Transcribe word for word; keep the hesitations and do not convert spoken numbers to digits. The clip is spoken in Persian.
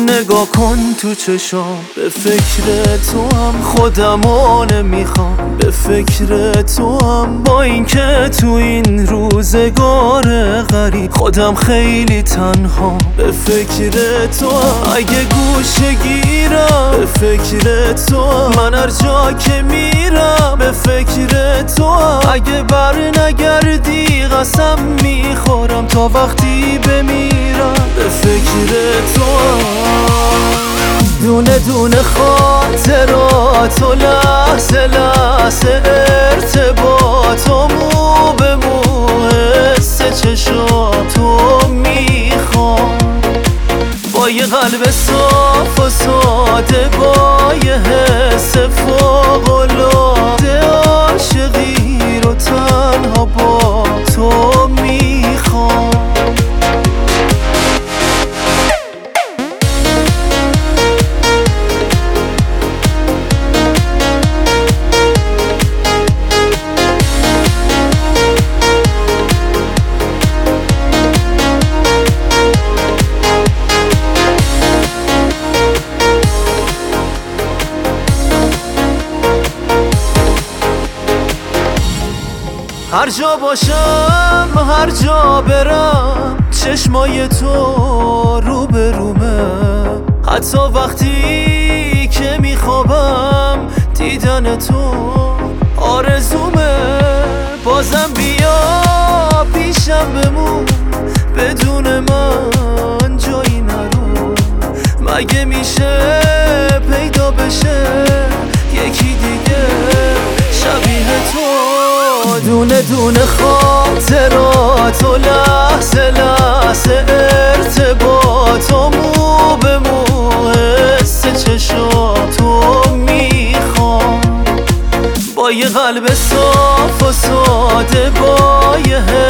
نگاه کن تو چشام، به فکر تو هم خودمو نمیخوام، به فکر تو هم با اینکه تو این روزگار غریب خودم خیلی تنها، به فکر تو هم اگه گوشه گیرم، به فکر تو هم من هر جا که میرم، به فکر تو هم اگه بر نگردی قسم میخورم تا وقتی بمیرم، به فکر تو دونه دونه خاطرات و لحظه لحظه ارتباط و مو به مو حس چشاتو میخوام، با یه قلب صاف و ساده، با یه حس فوق‌العاده، عاشقی رو تنها با تو میخوام. هر جا باشم، هر جا برم، چشمای تو رو به رومه، حتی وقتی که میخوابم دیدن تو آرزومه، بازم بیا پیشم بمون، بدون من جایی نرو، مگه میشه پیدا بشه یکی دیگه شبیه تو، دونه دونه خاطرات و لحظه لحظه ارتباط و مو به مو حس چشاتو میخوام، با یه قلب صاف و ساده، با یه